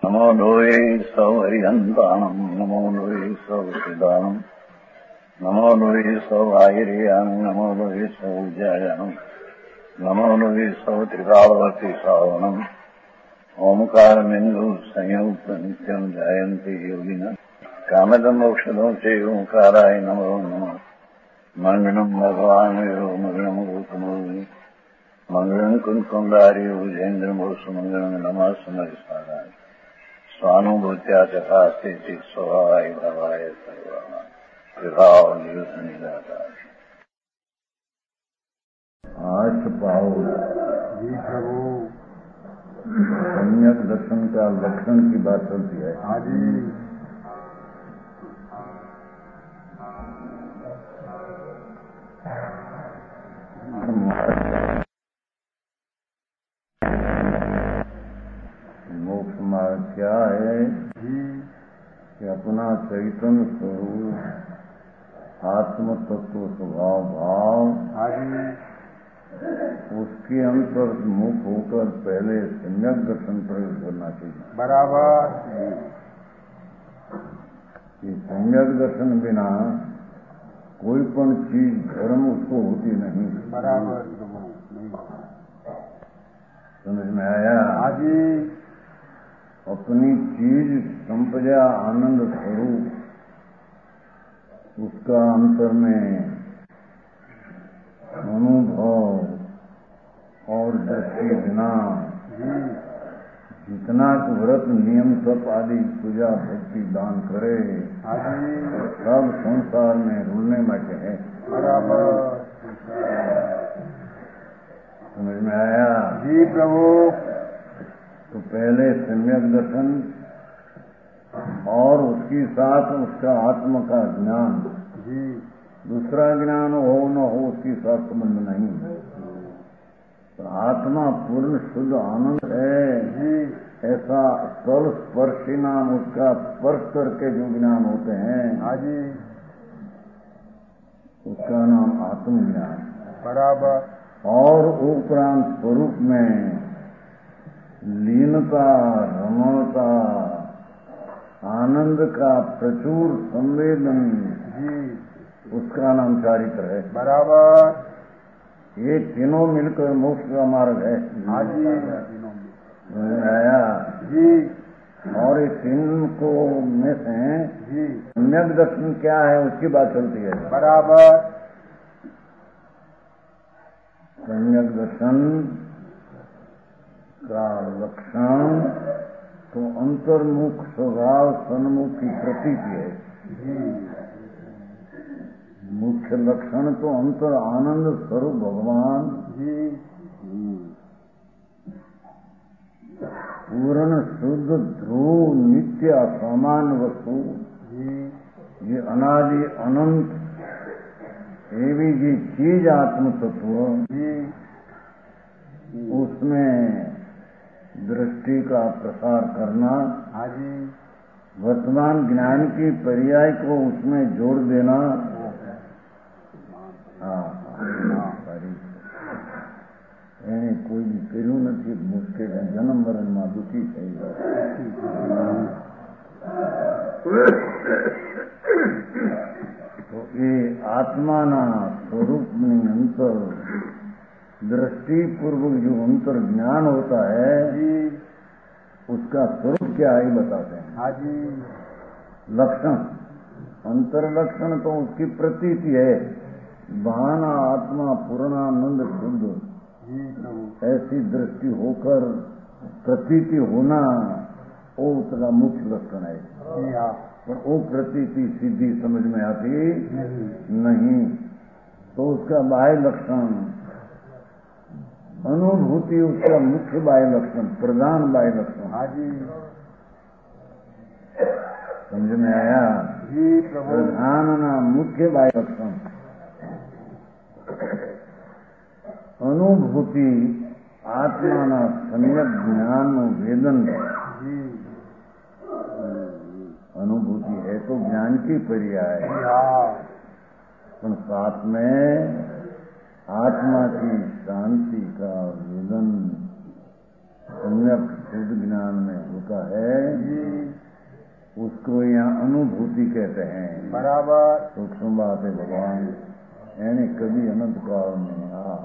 नमो लोये सौहरिहन्तानम् नमो लोये सौहृदानम् नमो लोये सौभागिर्यानम् नमो लोये सौज्यायानम् नमो लोये सौत्रिकालवती सावनम् ओंकारमिन्दु संयुक्त नित्यम् जायन्ति योगिनः कामदम् मोक्षदम् च ओंकाराय नमो नमः मङ्गलम् भगवान् यो मङ्गलम् गौतमोऽग्नि मङ्गलम् कुन्कुण्डारि भुजेन्द्रमोसु मङ्गलम् नमः समरिसाराय स्वानुभूत्या चकास्ते स्वभावाय भवाय सर्वाः विभावनिदाता आठ पाओ जी प्रभु सम्यक दर्शन का लक्षण की बात चलती है। हाँ जी मोक्ष मार्ग क्या है कि अपना चैतन्य स्वरूप आत्म तत्व स्वभाव भाव उसके अंतर मुख होकर पहले सम्यक दर्शन प्रयोग करना चाहिए। बराबर कि सम्यक दर्शन बिना कोई पण चीज धर्म उसको होती नहीं। बराबर समझ में आया? हाजी अपनी चीज संपदा आनंद स्वरूप उसका अंतर में अनुभव और दृष्टि बिना जितना व्रत नियम तप आदि पूजा भक्ति दान करे सब संसार में रुलने माटे है। बराबर समझ में आया? जी प्रभु। तो पहले सम्यक दर्शन और उसके साथ उसका आत्मा का ज्ञान जी दूसरा ज्ञान हो न हो उसके साथ संबंध नहीं। तो आत्मा पूर्ण शुद्ध आनंद है जी ऐसा स्थल स्पर्शी नाम उसका स्पर्श करके जो ज्ञान होते हैं हाजी उसका नाम आत्मज्ञान। बराबर और उपरांत स्वरूप में लीनता रमणता आनंद का प्रचुर संवेदन जी उसका नाम चारित्र है। बराबर ये तीनों मिलकर मोक्ष का मार्ग है। हाजी आया जी। और इस तीन को में से जी सम्यक दर्शन क्या है उसकी बात चलती है। बराबर सम्यक दर्शन का लक्षण तो अंतर्मुख स्वभाव सन्मुख की प्रतीति है। मुख्य लक्षण तो अंतर आनंद स्वरूप भगवान जी पूर्ण शुद्ध ध्रुव नित्य असामान्य वस्तु जी ये अनादि अनंत एवी जी चीज आत्म तत्व जी उसमें दृष्टि का प्रसार करना हाजी वर्तमान ज्ञान की पर्याय को उसमें जोड़ देना। એને કોઈ બી કર્યું નથી મુશ્કેલ જન્મ મરણમાં દુઃખી થઈ ગયો તો એ આત્માના સ્વરૂપની અંતર दृष्टिपूर्वक जो अंतर ज्ञान होता है उसका स्वरूप क्या है बताते हैं। हाजी लक्षण अंतर लक्षण तो उसकी प्रतीति है। बहाना आत्मा पूर्णानंद शुद्ध ऐसी दृष्टि होकर प्रतीति होना वो उसका मुख्य लक्षण है। पर वो प्रतीति सीधी समझ में आती नहीं। तो उसका बाह्य लक्षण अनुभूति उसका मुख्य बाह्य लक्षण प्रधान बाह्य लक्षण। हाजी समझ में आया? जी प्रभु। प्रधान ना मुख्य बाह्य लक्षण अनुभूति आत्माना सम्यक ज्ञान वेदन अनुभूति है तो ज्ञान की पर्याय पर साथ में आत्मा की शांति का वेदन सम्यक शुद्ध ज्ञान में होता है जी उसको यहाँ अनुभूति कहते हैं। बराबर सूक्ष्म बात है भगवान, यानी कभी अनंत काल में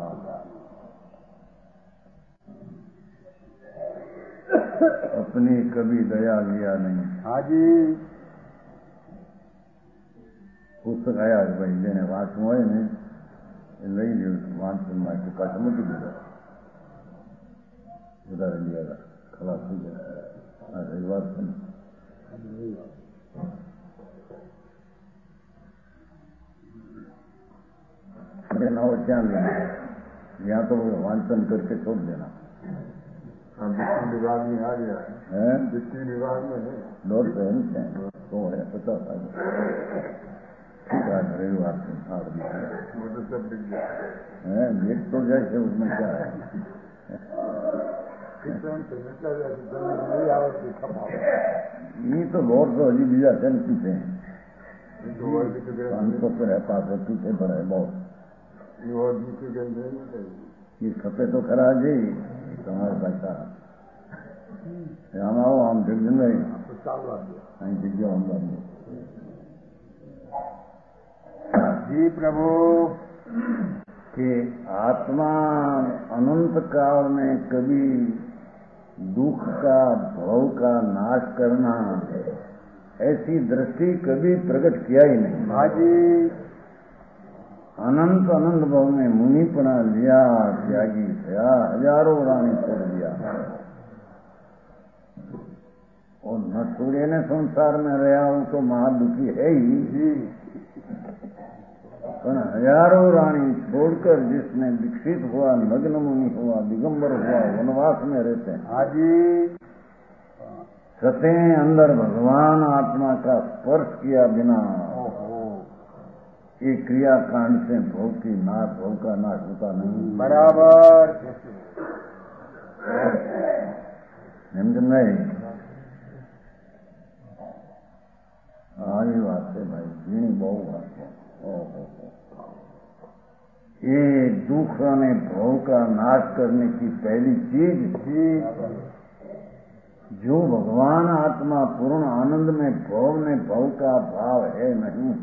अपनी कभी दया लिया नहीं। हाँ जी पुस्तक आया भाई જેને વાંચવું હોય ને એ લઈ લ્યો, વાંચન માટે પાછું મૂકી દીધા, વધારે લીધા, ખલાસ થઈ ગયા. આ રવિવાર છે ને देना हो क्या लेना, यहाँ तो वांचन करके छोड़ देना। वित्तीय विभाग में आ गया है वित्तीय विभाग में है 150 है तो है 50 आ गया। ठीक है रविवार से वो तो सब बिक गया है देख तो जैसे उसमें क्या है ये तो बहुत तो अजी बीजा है पीछे 500 पर है 500 पीछे पर है बहुत ये खपे तो खरा जी તમારે પાછા આમ આવો આમ જગદનભાઈ અહીં જગ્યા અંબાની जी प्रभु कि आत्मा अनंत काल में कभी दुख का भव का नाश करना ऐसी दृष्टि कभी प्रकट किया ही नहीं। हाँ जी अनंत अनंत भाव में मुनिपना लिया, त्यागी थया, हजारों रानी छोड़ दिया और न छोड़े ने संसार में रहा हूं तो महादुखी है ही। पर हजारों रानी छोड़कर जिसने दीक्षित हुआ, नग्न मुनि हुआ, दिगंबर हुआ, वनवास में रहते हैं, हाँ जी सतें अंदर भगवान आत्मा का स्पर्श किया बिना ये क्रियाकांड से भव का नाश होता नहीं। बराबर नहीं આવી વાત છે ભાઈ, ઘણી બહુ વાત છે। ये दुख और भव का नाश करने की पहली चीज थी जो भगवान आत्मा पूर्ण आनंद में भव में भव का भाव है नहीं,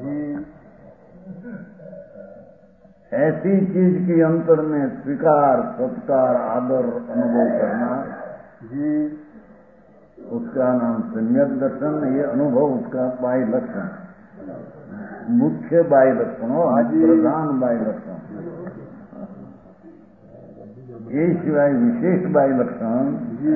ऐसी चीज की अंतर में स्वीकार सत्कार आदर अनुभव करना जी उसका नाम सम्यक दर्शन। ये अनुभव उसका बाह्य लक्षण, मुख्य बाह्य लक्षण हो, प्रधान बाह्य लक्षण। ये सिवाय विशेष बाह्य लक्षण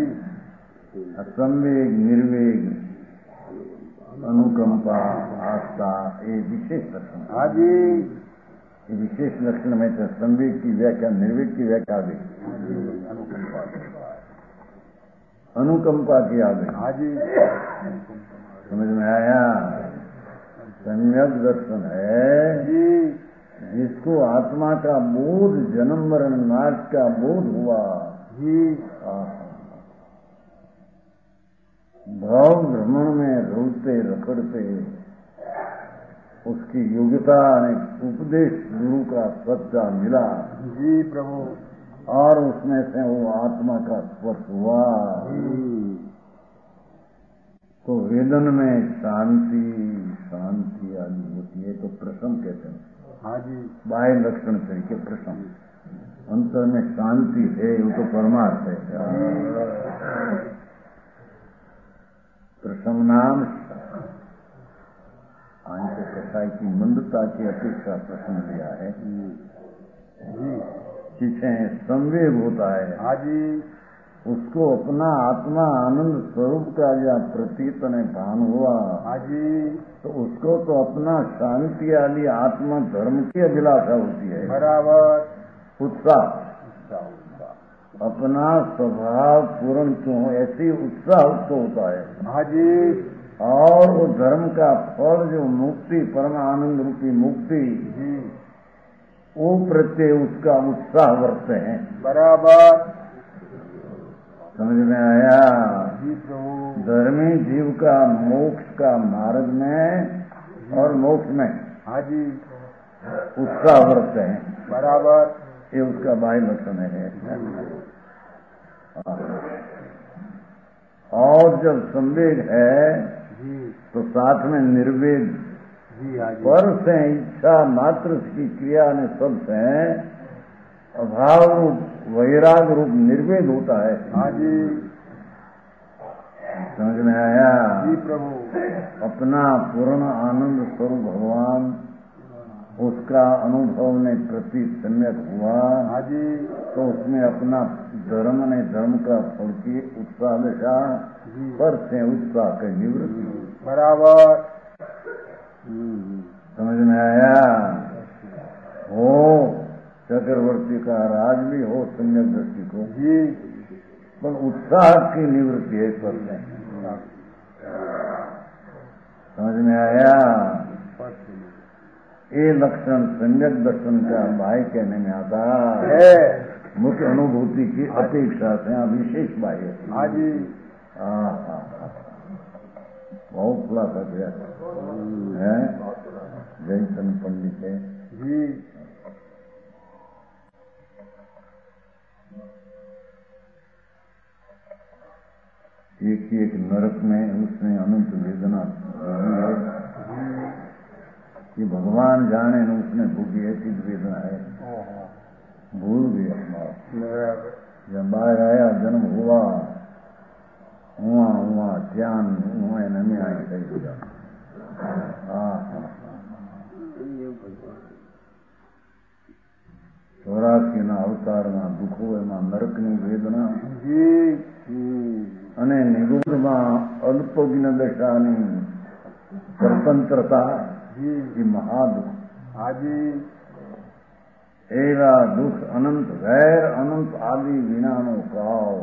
संवेग, निर्वेग, अनुकंपा, आस्था, ये विशेष लक्षण। हाँ जी ये विशेष लक्षण में तो संवेग की व्याख्या, निर्वेग की व्याख्या भी, अनुकंपा की आ गई। हाँ जी समझ में आया? सम्यक दर्शन है जिसको आत्मा का बोध, जन्म मरण नाश का बोध हुआ जी। भाव भ्रमण में रोते रखड़ते उसकी योग्यता ने उपदेश गुरु का सच्चा मिला जी प्रभु, और उसमें से वो आत्मा का स्पर्श हुआ तो वेदन में शांति शांति आदि होती है। तो प्रसन्न कहते हैं। हाँ जी बाह्य लक्षण तरीके प्रसन्न, अंतर में शांति है, वो तो परमार्थ है। प्रसन्न नाम आंख कसाई की मंदता की अपेक्षा प्रसन्न लिया है। पीछे संवेग होता है, हाँ जी उसको अपना आत्मा आनंद स्वरूप का या प्रतीत ने भान हुआ, हाँ जी तो उसको तो अपना शांति आदि आत्मा धर्म की अभिलाषा होती है। बराबर उत्साह, अपना स्वभाव पूर्ण क्यों ऐसी उत्साह उसको होता है। हाँ जी और वो धर्म का फल जो मुक्ति, परम आनंद रूपी मुक्ति, वो प्रत्यय उसका उत्साह वर्ते हैं। बराबर समझ में आया? जी प्रभु, धर्मी जीव का मोक्ष का मार्ग में और मोक्ष में हाँ जी उत्साह वर्ते हैं। बराबर ये उसका बाह्य लक्षण है। जब संवेग है जी तो साथ में निर्वेद जी हाँ जी पर से इच्छा मात्र की क्रिया ने सब से अभाव रूप वैराग रूप निर्वेद होता है। हाँ जी समझ में आया? जी प्रभु। अपना पूर्ण आनंद स्वरूप भगवान उसका अनुभव ने प्रति सम्यक हुआ। हाँ जी तो उसमें अपना धर्म ने धर्म का फल की उत्साह दशा जी पर से उत्साह के निवृत्ति बराबर। समझ में आया? हो चक्रवर्ती का राज भी हो सम्यक दृष्टि को जी पर उत्साह की निवृत्ति है पर से। समझ में आया? ये लक्षण सम्यक दर्शन का बाह्य कहने में आता है। मुख्य अनुभूति की अपेक्षा से यहाँ विशेष बाह्य। हाँ जी बहुत खुलासा किया है जयचंद पंडित है जी एक नरक में उसने अनंत वेदना भोगी है कि भगवान जाने न उसने भोगी है कि वेदना है भूल गया। जब बाहर आया जन्म हुआ हुआ ज्ञान हुआ नमी आई सही हुआ। ચોરાસી ના અવતારમાં દુઃખો એમાં નરકની વેદના અને નિગૂઢમાં અલ્પજ્ઞ દશાની સ્વતંત્રતા એ મહાદુઃખ. એવા દુઃખ અનંત ગેર અનંત આદि વિનાનો ભાવ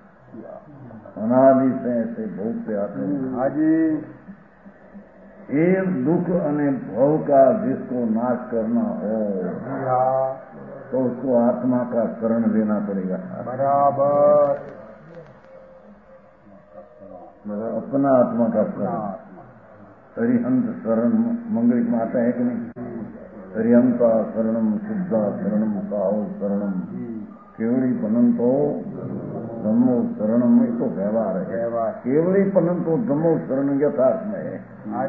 અનાદि से भोगते आते हैं। एक दुख અને भव का जिसको नाश करना हो तो उसको आत्मा का शरण लेना पड़ेगा। बराबर। अपना आत्मा का शरण। हरिहंत शरण मंगलिक में आता है कि नहीं? हरिहंता शरणम शुद्धा शरणम काहो शरणम केवली पनंतो धम्मो शरणम। ये तो व्यवहार है। केवली पनंतो धम्मो शरण यथार्थ में है।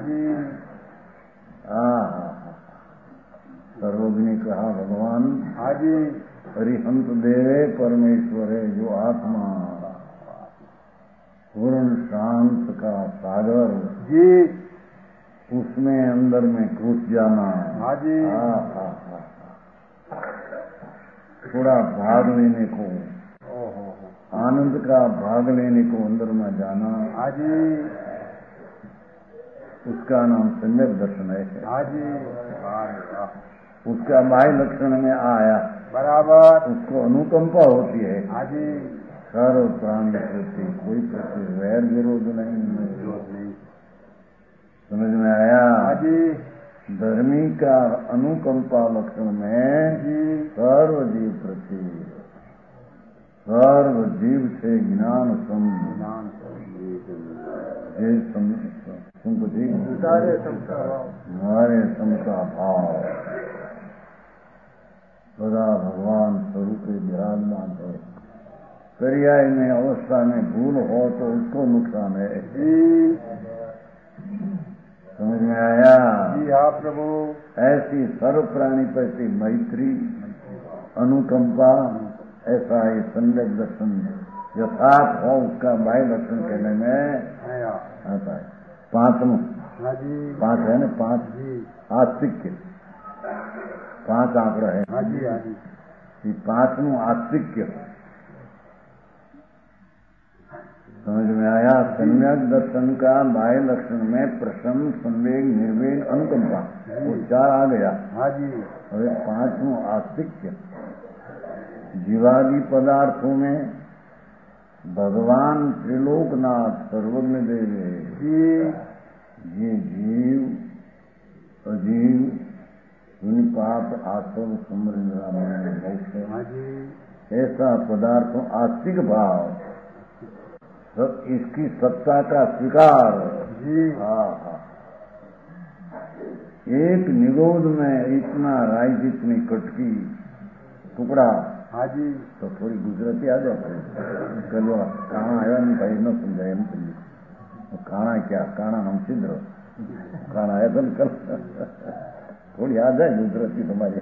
सर्वज्ञ कहा भगवान हरिहंत देवे परमेश्वर है जो आत्मा पूर्ण शांत का सागर उसमें अंदर में घुस जाना। थोड़ा भाग लेने को आनंद का भाग लेने को अंदर में जाना उसका नाम सम्यक दर्शन है। उसका बाह्य लक्षण में आया बराबर। उसको अनुकंपा होती है सर्व प्राणी प्रति कोई प्रति वैर विरोध नहीं। समझ में आया? धर्मी का अनुकंपा लक्षण में सर्व जीव प्रति सर्व जीव से ज्ञान हमारे समता भाव सदा भगवान स्वरूप विराजमान है। पर्याय में अवस्था में भूल हो तो उसको नुकसान है। समझ में आया? जी हाँ प्रभु। ऐसी सर्व प्राणी प्रति मैत्री अनुकंपा ऐसा ही सम्यक दर्शन यथार्थ हो उसका बाह्य लक्षण कहने में आता है। पांचवा 5 है ना? 5 आस्तिक्य 5 आंकड़ा है। ये 5वां आस्तिक्य। समझ में आया? सम्यक दर्शन का बाह्य लक्षण में प्रसन्न संवेग निर्वेग अनुकंपा वो 4 आ गया। अरे 5वां आस्तिक्य जीवादि पदार्थों में भगवान त्रिलोकनाथ सर्वज्ञ देव ये जीव अजीव पाप आसव समृद्ध ऐसा पदार्थों आस्तिक भाव सब इसकी सत्ता का स्वीकार। एक निरोध में इतना राई जितनी कटकी टुकड़ा तो थोड़ी गुजराती आ जाती है। चलो कहाँ आया नहीं भाई न समझाए न समझे काणा क्या, काणा हम छिद्र, काणा है तो कल थोड़ी याद है गुजराती तुम्हारी।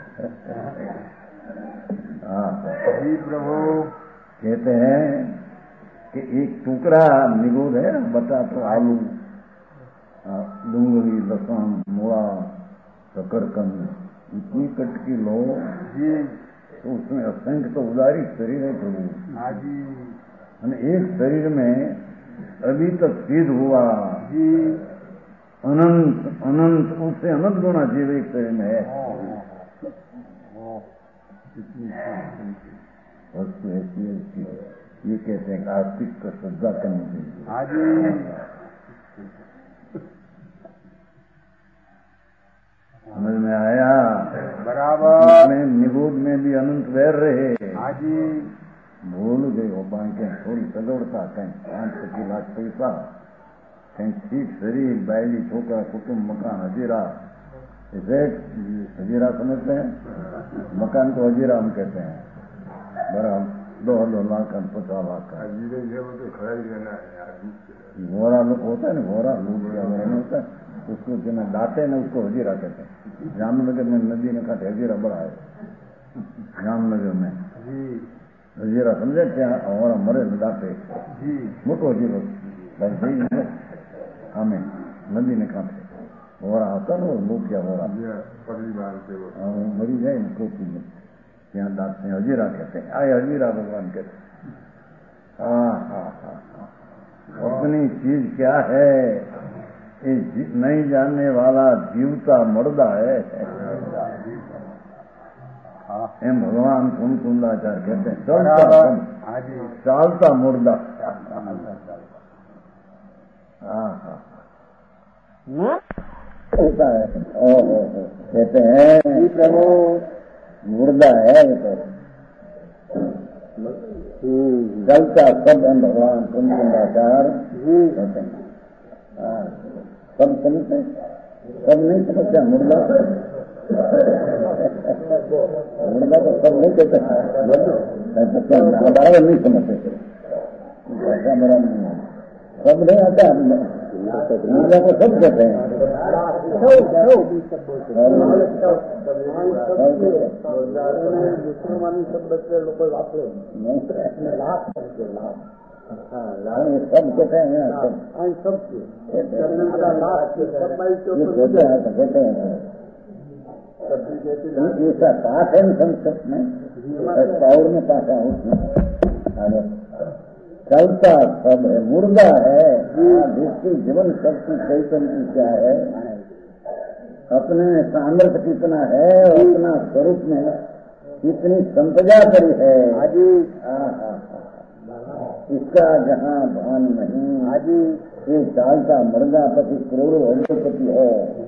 हाँ जी प्रभु। कहते हैं कि एक टुकड़ा निगोद है ना, बटाटो, आलू, डूंगरी, लसन, मूला, शकरकंद, इतनी कटकी लो जी, तो उसमें असंख्य तो उदारी शरीर है प्रभु। हाँ जी एक शरीर में अभी तक सिद्ध हुआ जी, अनंत अनंत, उससे अनंत गुना जीव एक शरीर में है। वस्तु ऐसी ऐसी ये कहते हैं आस्तिक को श्रद्धा करनी चाहिए। हाँ जी समझ में आया? बराबर। में निगोद में भी अनंत वैर रहे। हाँ जी भूल गए वो बांके थोड़ी सदोड़ता, कहीं 5-25 लाख पैसा, कहीं ठीक शरीर, बैली, छोकरा, कुटुंब, मकान, हजीरा। इसे हजीरा समझते हैं? मकान को हजीरा हम कहते हैं। बराबर 2 लाख का, 50 लाख का। घोड़ा लोग होता है ना, घोड़ा लूट होता है, उसको जिन्हें दाते ना उसको हजीरा कहते हैं। जामनगर में नदी ने कहा हजीरा बड़ा है, जामनगर में हजीरा समझे क्या? और मरे दाते मोटो हजीरो भाई सही हमें नदी ने कहा घोड़ा होता ना, वो लूटिया घोड़ा मरी जाए कोची में, यहाँ दाते हजीरा कहते हैं। आए हजीरा भगवान कहते हैं। हाँ हाँ हाँ हाँ, अपनी चीज क्या है ये नहीं जानने वाला जीवता मुर्दा है। एम भगवान कुंदाचार कहते हैं चालता मुर्दा। हाँ हाँ होता है। कहते हैं प्रभु मुर्दा है तो जलता सब भगवान कुंदाचार कहते हैं। सब समझते, सब नहीं समझते मुर्दा। मुर्दा तो सब नहीं कहते, बराबर नहीं समझते, ऐसा बड़ा नहीं है, सब नहीं आता। मुर्दा को सब कहते हैं। मुसलमानी सब बच्चे लोग वापरे लाभ सब कहते हैं, सब कहते हैं। ऐसा पाठ है संस्कृत में, पौर में पाठ है उसमें चलता सब है, मुर्दा है जिसकी जीवन शक्ति चैतन्य क्या है, अपने सामर्थ्य कितना है और अपना स्वरूप में कितनी संपदा करी है। इसका जहाँ भान नहीं, ये चालता मर्दा पति क्रूर अग्रपति है।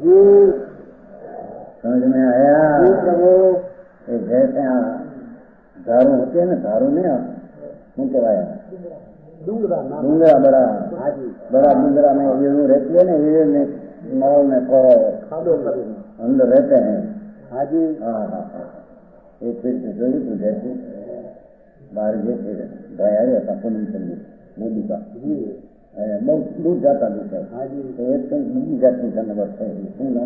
समझ में आया? जैसे दारू होती है ना, दारू नहीं आती, શું કહેવાય? ડુંગરા बड़ा डूंगरा में ये रहती है ना, ये मॉल में अंदर रहते हैं। हाँ जी हाँ हाँ हाँ, एक फिर जोड़ी तो जैसे बाहर जैसे गया रहता पुलिस मोदी का बहुत दूर जाता दूसरा। हाँ जी तो एक तो बीजी जाती जानवर है, શું नाम?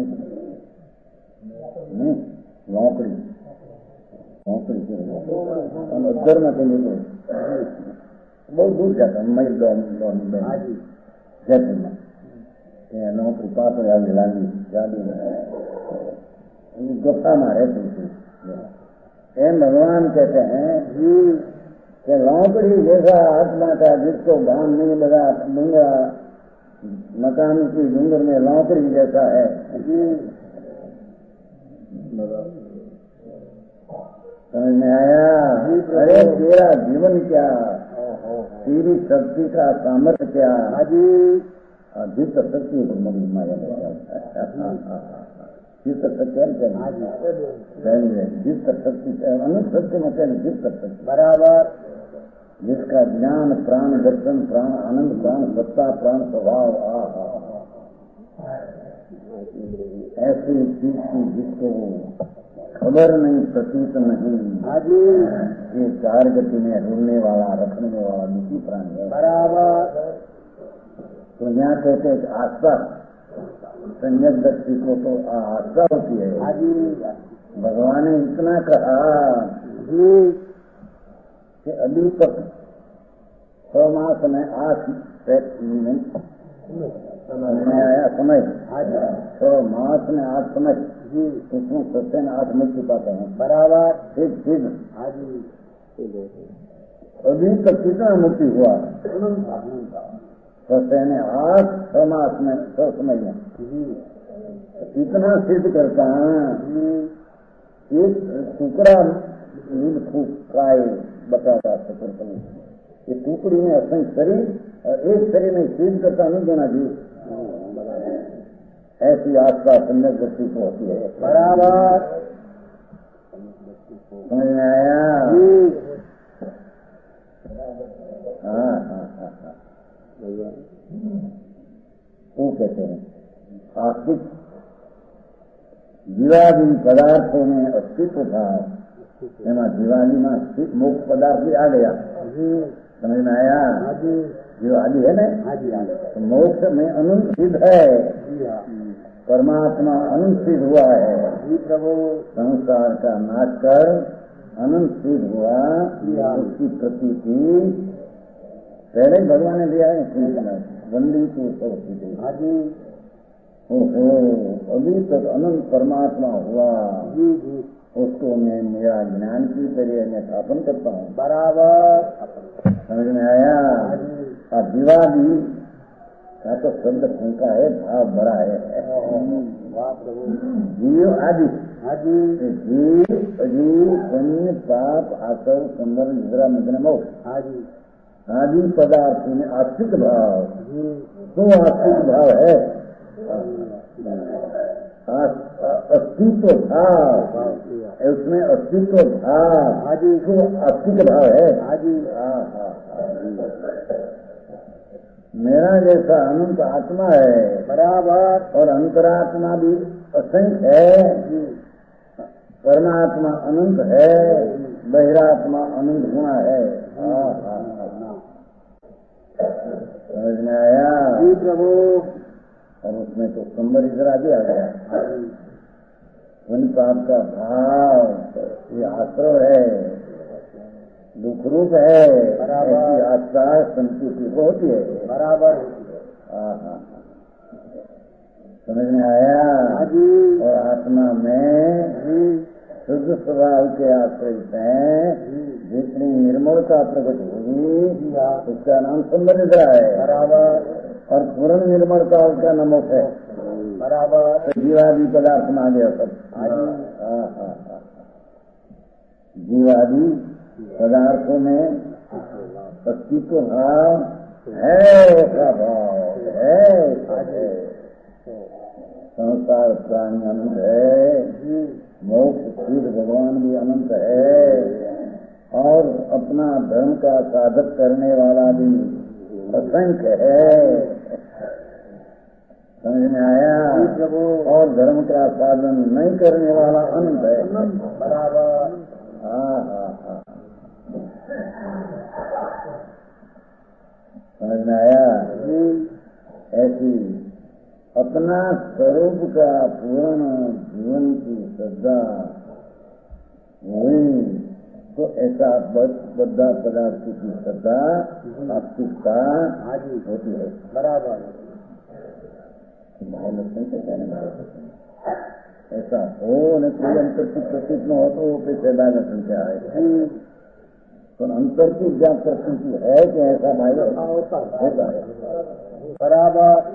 नौकरी नौकरी घर में कहीं बहुत दूर जाता मई जैसे में नौकरी पास हो लाली गाड़ी गुप्ता में रहती थी। भगवान कहते हैं कि नौकरी जैसा आत्मा का जिसको भान नहीं लगा, डूंगा मकान की डूंगर में नौकरी जैसा है। समझ में आया? अरे तेरा जीवन क्या, तेरी शक्ति का सामर्थ्य क्या, जित शक्ति माया जित सत्य जित शक्ति अनंत सत्य में जित शक्ति बराबर, जिसका ज्ञान प्राण दर्शन प्राण आनंद प्राण सत्ता प्राण स्वभाव ऐसी चीज की जिसको खबर नहीं प्रतीत नहीं, ये 4 गति में रुलने वाला रखने वाला दुखी प्राणी है। बराबर तो यहाँ कहते हैं आस्था संयत दृष्टि को तो आस्था होती है। भगवान ने इतना कहा कि अभी तक 6 मास में 8 समय आया समय 6 मास में 8 समय उसमें सत्य ने 8 मिल चुकाते हैं बराबर ठीक अभी तक कितना मुक्ति हुआ सत्य ने 8 6 मास में 6 समय में इतना सिद्ध करता एक टुकड़ा नील फूकाए बताता सकते ये टुकड़ी में असंख्य शरीर और एक शरीर में सिद्ध करता नहीं देना जी ऐसी आस्था संयत दृष्टि को होती है बराबर समझ में आया। हाँ वो कहते हैं आस्तिक जीवादी पदार्थों में अस्तित्व था एમાં जीवादी में मोक्ष पदार्थ भी आ गया समझ में आया। जीवादी है ना तो मोक्ष में अनंत सिद्ध है परमात्मा अनंत सिद्ध हुआ है प्रभु संसार का नाश कर अनंत सिद्ध हुआ उसकी प्रतीति पहले भगवान ने दिया है वंदी को सब ओहो अभी तक अनंत परमात्मा हुआ उसको मैं मेरा ज्ञान की तरह मैं स्थापन करता हूँ बराबर समझ में आया। और जीवादी का तो शब्द शंका है भाव बड़ा है जीव आदि जीव अजीव पुण्य पाप आसव सुंदर निद्रा निद्रा मोक्ष आदि पदार्थ में आस्तिक भाव तो आस्तिक भाव है अस्तित्व भाव उसमें अस्तित्व भाव तो आस्तिक भाव है। मेरा जैसा अनंत आत्मा है बराबर और अंतरात्मा भी असंख्य है परमात्मा अनंत है बहिरात्मा अनंत गुणा है। समझ में आया प्रभु। और उसमें तो संबर इधर भी आ गया पुण्य पाप का भाव ये आश्रय है दुख रूप है ऐसी आस्था संतुष्टि को होती है बराबर। समझ में आया। और आत्मा में शुद्ध स्वभाव के आश्रित हैं जितनी निर्मलता प्रकट होगी उसका नाम संबर निद्रा है बराबर। और पूर्ण निर्मलता उसका नमक है बराबर। तो जीवादी पदार्थ में आ गया सब जीवादी पदार्थों में अस्तित्व भाव है ऐसा भाव है संसार प्राणी अनंत है मोक्ष सिद्ध भगवान भी अनंत है और अपना धर्म का साधक करने वाला भी असंख्य है समझ में आया। और धर्म का साधन नहीं करने वाला अनंत है बराबर। समझ में आया। ऐसी अपना स्वरूप का पूर्ण जीवन की श्रद्धा हुई तो ऐसा बद्धा पदार्थ की श्रद्धा आस्तिकता होती है बराबर। भाई लक्षण से कहने ऐसा हो न कोई अंतर की प्रतीत न हो तो कैसे भाई लक्षण क्या है तो अंतर की क्या प्रतीति है कि ऐसा भाई होता है बराबर।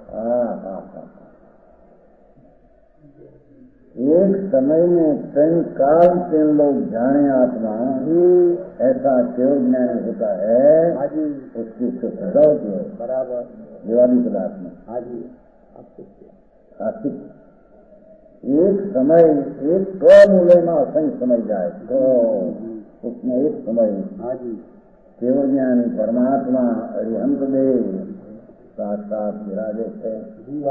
एक समय में कई काल के लोग जाने आत्मा ऐसा केवल ज्ञान होता है उसकी श्रद्धा होती है बराबर। दिवाली पदार्थ में आस्तिक एक समय एक तो मूल्य में असंख्य समय जाए तो उसमें एक समय केवल ज्ञानी परमात्मा अरिहंत देव साक्षात विराजत है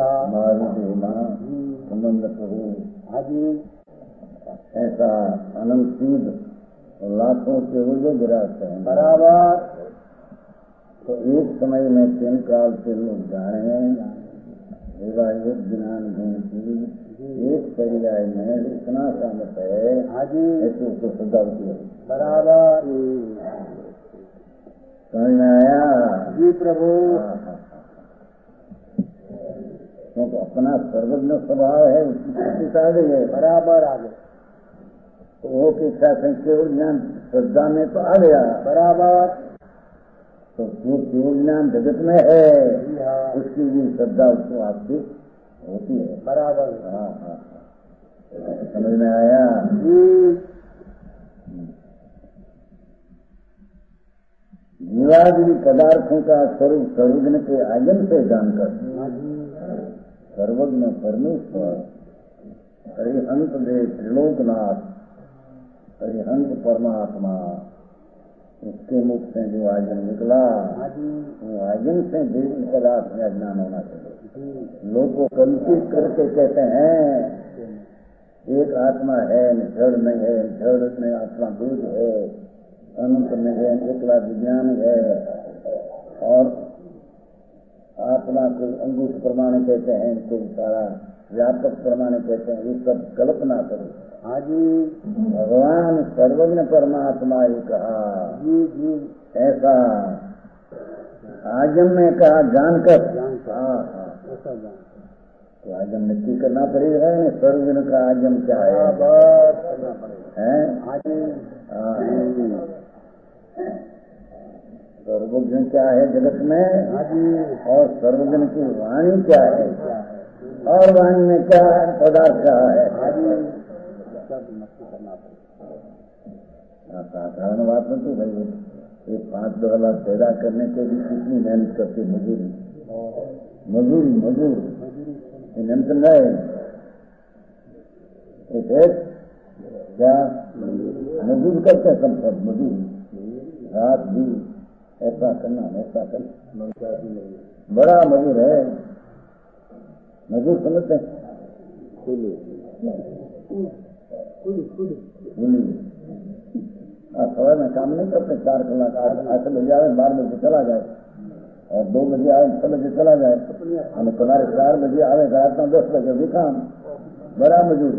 संबंध प्रभु ऐसा अनंत लाखों के उर्ज विराजते हैं बराबर। तो एक समय में 3 काल से लोग जाने एक ज्ञान गुण की एक पर्याय में इतना सामर्थ है ऐसे उसको श्रद्धा होती है। बराबर समझ में आया जी प्रभु। क्योंकि अपना सर्वज्ञ स्वभाव है, उसकी प्रतीक्षा आ गई है। बराबर आ गए तो वो की इच्छा से केवल ज्ञान श्रद्धा में तो आ गया। बराबर। तो जो केवल ज्ञान जगत में है उसकी भी श्रद्धा उसको आपकी होती है। बराबर। हाँ हाँ समझ में आया जीवादि पदार्थों का स्वरूप सर्वज्ञ के आयन से जानकर सर्वज्ञ परमेश्वर हरिहंत दे त्रिलोकनाथ हरिहंत परमात्मा उसके मुख से जो आयन निकला वो आयन से देवी पदार्थ में अज्ञान होना चाहिए। लोग को कल्पित करके कहते हैं एक आत्मा है, जड़ नहीं है, जड़ में आत्मा दूध है, अनंत में है, एकला विज्ञान है, और आत्मा को अंगुश प्रमाण कहते हैं, कोई सारा व्यापक प्रमाण कहते हैं। ये सब कल्पना करो। हाँ जी भगवान सर्वज्ञ परमात्मा ही कहा जी जी ऐसा आजम में कहा जानकर। हाँ ऐसा जान तो आजम नक्की करना पड़ेगा। सर्वज्ञ का आजम क्या है? करना पड़ेगा। हाँ जी सर्वज्ञ क्या है जगत में, और सर्वज्ञ की वाणी क्या है, और वाणी में क्या है, पदार्थ क्या है। साधारण बात नहीं भाई, ये 5-10 लाख पैदा करने के लिए कितनी मेहनत करती मजूरी मेहनत नहीं क्या मजदूर करते हैं सब मजूरी रात भी ऐसा करना ऐसा करना। बड़ा मजूर है, मजूर समझते हैं सवाल में काम नहीं करते। 4 कलाक 8 बजे आए, 12 बजे चला जाए, और 2 बजे आए, 6 बजे चला जाए। हमें तुम्हारे 4 बजे आवे रात में 10 बजे भी काम। बड़ा मजूर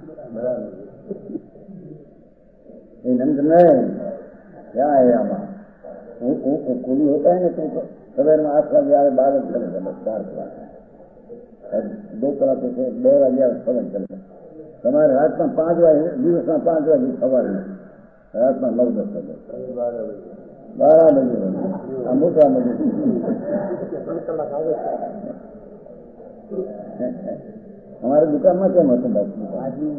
नंद नहीं क्या है हमारा कुली होता है ना। तुमको सवेर में 8 बजे आए, 12 बजे चले जाए, 4 कलाक 2 कलाक से 2 बजे आए, 6 बजे चले। તમારે રાતમાં 5 વાગે, દિવસમાં 5 વાગે સવારે, રાતમાં 9-10 વાગે, 12 બજે આ મોટા મજૂર। અમારી દુકાનમાં કેમ હતું બાકી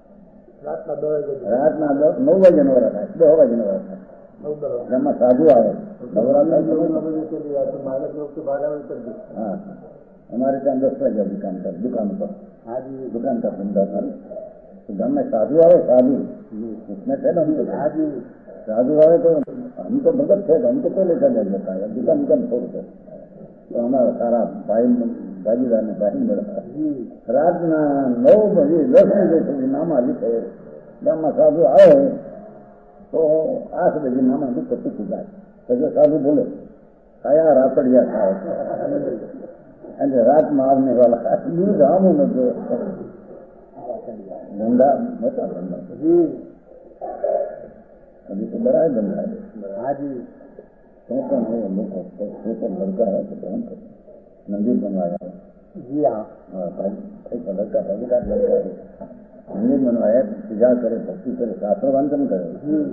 રાતના 9 વાગે નવરા થાય, 10 વાગે નવરા થાય। એમાં સાધુ આવે નવરાત્રા। हाँ हमारे टाइम 10 बजे दुकान पर दुकान का धंधा था। तो घर में साधु आए, साधु उसमें थे ना हम तो साधु आए तो हम तो भगत थे, हमको तो लेकर जा जाता है दुकान छोड़ कर। तो हमारा सारा भागीदार ने भाई मिला रात ना 9 बजे 10 बजे સુધી नामा लिखे। गाँव में साधु आए तो 8 बजे नामा लिखे कुछ जाए। तो साधु बोले खाया रातड़िया खाया रात मारने वाला धाम धंधा मोटा धंधा अभी तो बड़ा है धंधा है। हाँ जी तो लड़का है तो मंदिर बनवाया जी। हाँ लड़का भागीदार लड़का है, मंदिर बनवाया, पूजा करे, भक्ति करे, शास्त्र वंदन करे।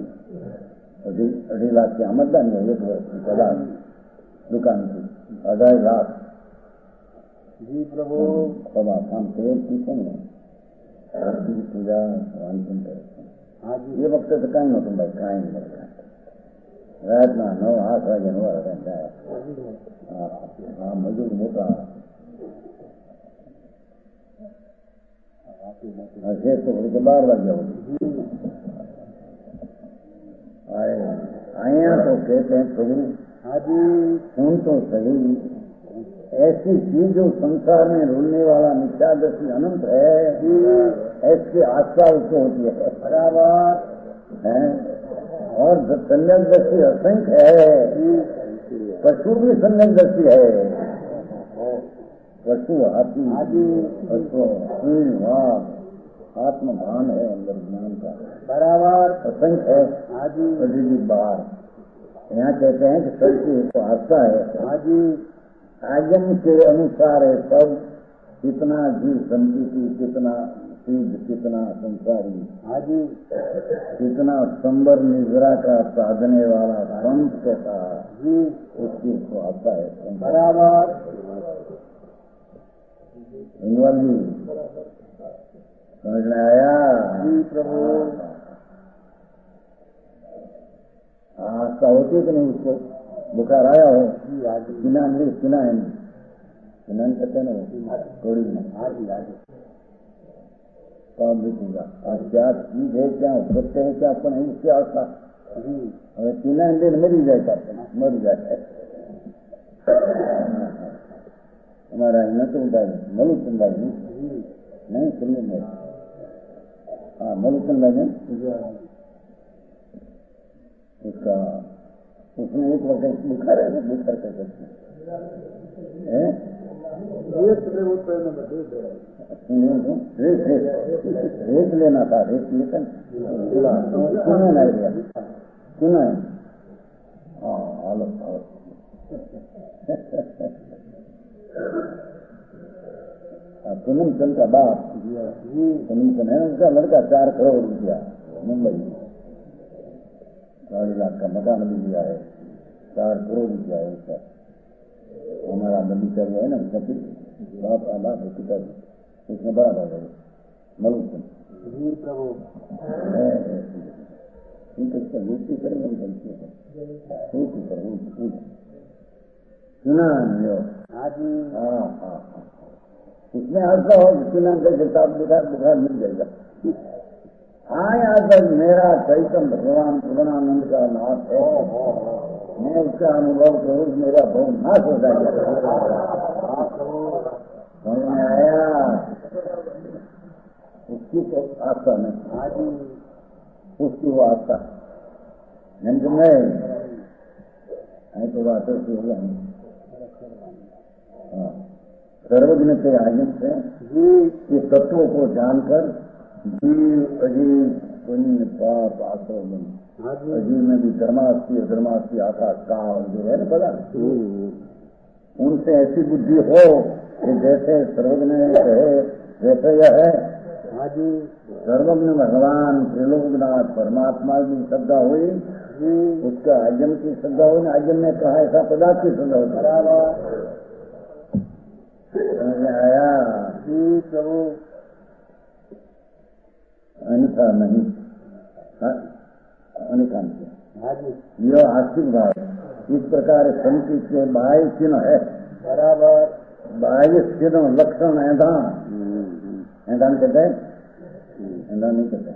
2.5 लाख की आमदनी है 1 वर्ष की कला दुकान की 2.5 लाख जी प्रभु। सभा काम केवल पूछेंगे भक्ति की पूजा वंदन करे। हाँ जी ये वक्त तो कहीं होता भाई कहीं नहीं रात में 9-8 वागे हुआ रहता है। हाँ मजदूर मोटा ऐसे तो बड़ी 12 वागे होती आया तो कहते हैं प्रभु हाँ जी सुन तो सही, ऐसी चीज जो संसार में रुलने वाला मिथ्यादर्शी अनंत है, ऐसे आस्था उसको होती है बराबर है, और सम्यक दृष्टि असंख्य है। पशु भी सम्यक है। पशु हाथी पशु आत्मभान है अंदर ज्ञान का बराबर असंख्य है। कभी भी बाहर यहाँ कहते हैं कि सबकी तो आस्था है। आगम के अनुसार है सब, कितना जीव संपत्ति, कितना चीज, कितना संसारी, कितना संबर निजरा का साधने वाला संत कैसा उसकी तो आता है बराबर। जी समझ में आया प्रभु। आस्था होती है कि नहीं? उसको बुखार आया हो, स्नान करते ना थोड़ी में काम बीतूंगा। और क्या चीज है, क्या सत्य है, क्या अपन है, इसकी आस्था। अगर स्नान दिन मर जाए, मर जाए। हमारा हिम्मत मलुचन भाई नहीं सुनने में। हाँ मलुचन भाई ने उसका उसने एक वक्त बुखार है, बुखार कर सकते रेत लेना था, रेत लेकर सुना नहीं गया, सुना है। हाँ हालत पूनम चंद का बाप, पूनम चंद है उसका लड़का 4 करोड़ रुपया मुंबई 4 लाख का मकान भी लिया है, 4 करोड़ रुपया है उसका। हमारा बगीचा जो है ना उसका बाप का बाप पिता उसमें बड़ा भाग है मलूक चंद। रोटी करेंगे सुना इसमें आस्था हो, सुना के किताब बुखार मिल जाएगा। हाँ यहाँ तक मेरा चैतन्य भगवान पूर्णानंद का नाथ है, मैं उसका अनुभव करूँ, मेरा बहुत नाश हो जाएगा। समझ में आया? उसकी तो आस्था नहीं, उसकी वो आस्था नहीं तो बात ऐसी होगा। सर्वज्ञ के आगे से ये तत्वों को जानकर जीव अजीव पुण्य पाप आश्रम अजीव में भी धर्मास्थी आकाश काल जो है ना पता, उनसे ऐसी बुद्धि हो कि जैसे सर्वज्ञ कहे वैसे यह है। सर्वज्ञ भगवान त्रिलोकनाथ परमात्मा की श्रद्धा हुई, उसका आजम की श्रद्धा हुई ना, आजम ने कहा ऐसा पदार्थ की श्रद्धा हुई। समझ में आया? प्रभु अन्यथा नहीं, अन्यथा नहीं। यह आस्तिक भाव इस प्रकार संकित के बाह्य चिन्ह है बराबर। बाह्य चिन्ह लक्षण ऐधान कहते हैं, ऐधान नहीं कहते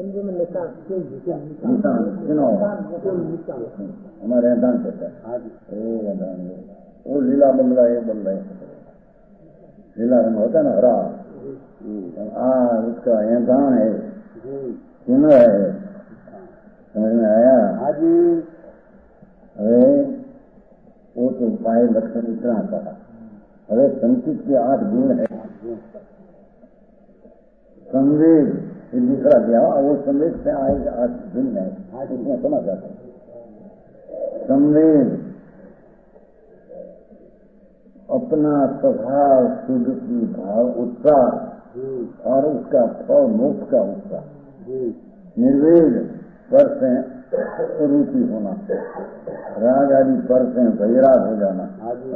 निशान चिन्ह हमारे ऐधान कहते हैं। वो लीला बन रहा है, बन रहे लीला रंग होता है ना हरा, उसका ऐधान है, चिन्ह है। समझ में आया? अरे वो तो बाह्य लक्षण इतना आता है। अरे संचित के 8 गुण है। संवेद ये दूसरा क्या, वो संवेद से आएगा 8 गुण है, उसमें समझ जाता है। संवेद अपना स्वभाव शुद्ध की भाव उत्साह और उसका फल मोक्ष का उत्साह। निर्वेद पर से रूपी होना, राग आदि पर से वैराग हो जाना,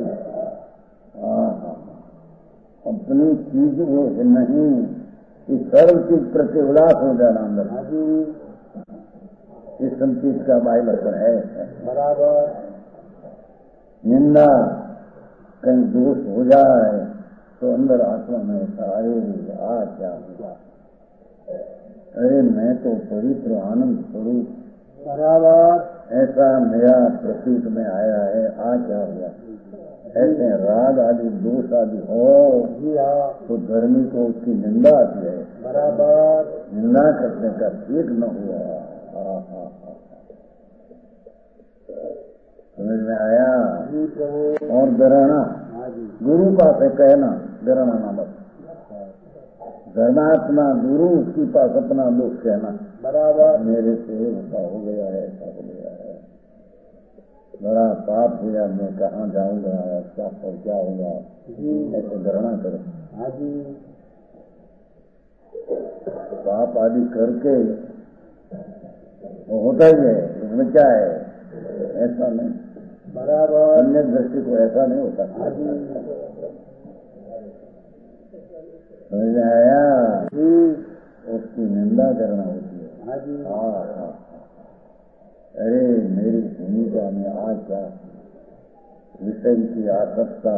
अपनी चीज वो नहीं, इस सर्व चीज प्रति उदास हो जाना अंदर, इस संचित का बाह्य लक्षण है बराबर। निंदा कहीं दोष हो जाए तो अंदर आत्मा में अरे क्या होगा, अरे मैं तो पवित्र आनंद स्वरूप बराबर, ऐसा मेरा प्रतीक में आया है, क्या हुआ? ऐसे राग आदि दोष आदि हो तो धर्मी को उसकी निंदा आती है बराबर। निंदा करने का ठीक न हुआ। समझ में आया। जी प्रभु। और डराना हाँ जी। गुरु का से कहना, डराना ना मत। धर्मात्मा गुरु उसकी पास अपना दुख कहना, बराबर। मेरे से ऐसा हो गया है, ऐसा हो गया है, बड़ा पाप हुआ, मैं कहाँ जाऊंगा, क्या और क्या होगा, ऐसे डरना करो। हाँ जी। पाप आदि करके वो होता ही है, इसमें क्या है, ऐसा नहीं। बराबर। अन्य दृष्टि को ऐसा नहीं होता। हाँ जी। समझ में आया। जी। उसकी निंदा करना होती है। हाँ जी। हाँ। अरे मेरी भूमिका में आज क्या विषय की आसक्ता,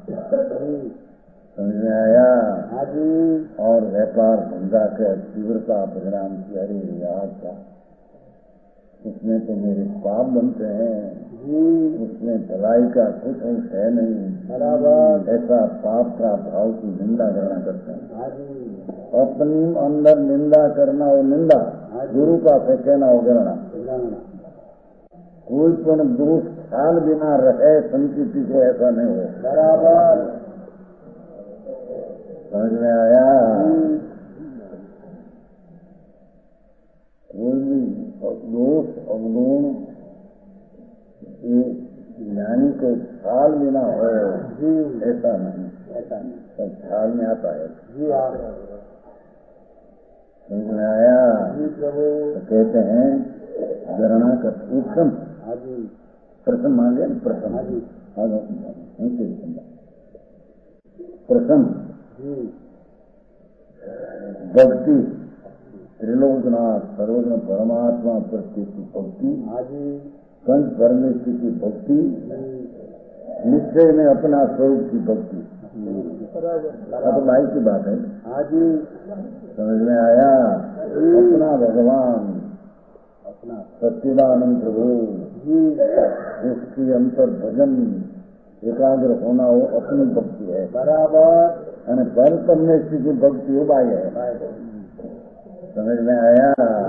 समझ में आया। हाँ जी। और व्यापार धंधा के तीव्रता परिणाम की, अरे आज क्या उसमें तो मेरे पाप बनते हैं, उसमें भलाई का कुछ अंश है नहीं। बराबर। ऐसा पाप का भाव की निंदा करना करते हैं। अपनी अंदर निंदा करना वो निंदा, गुरु का से कहना वो गिरना। कोई पण दोष ख्याल बिना रहे संस्कृति को, ऐसा नहीं हो। बराबर। समझ में आया। कोई भी दोष अवगुण ज्ञानी को ख्याल बिना हो, ऐसा नहीं, सब ख्याल में आता है। समझ में आया। तो कहते हैं गणना कर उत्तम प्रथम मांगे न, प्रथम प्रथम भक्ति त्रिलोकनाथ सर्वज्ञ परमात्मा प्रति की भक्ति, कंठ परमेश्वर की भक्ति, निश्चय में अपना स्वरूप की भक्ति। अब भाई की बात है। समझ में आया। अपना भगवान, अपना सच्चिदानंद प्रभु, उसकी अंतर भजन एकाग्र होना वो अपनी भक्ति है। बराबर। पर परमेश्वर की भक्ति वो बाह्य है। समझ में आया।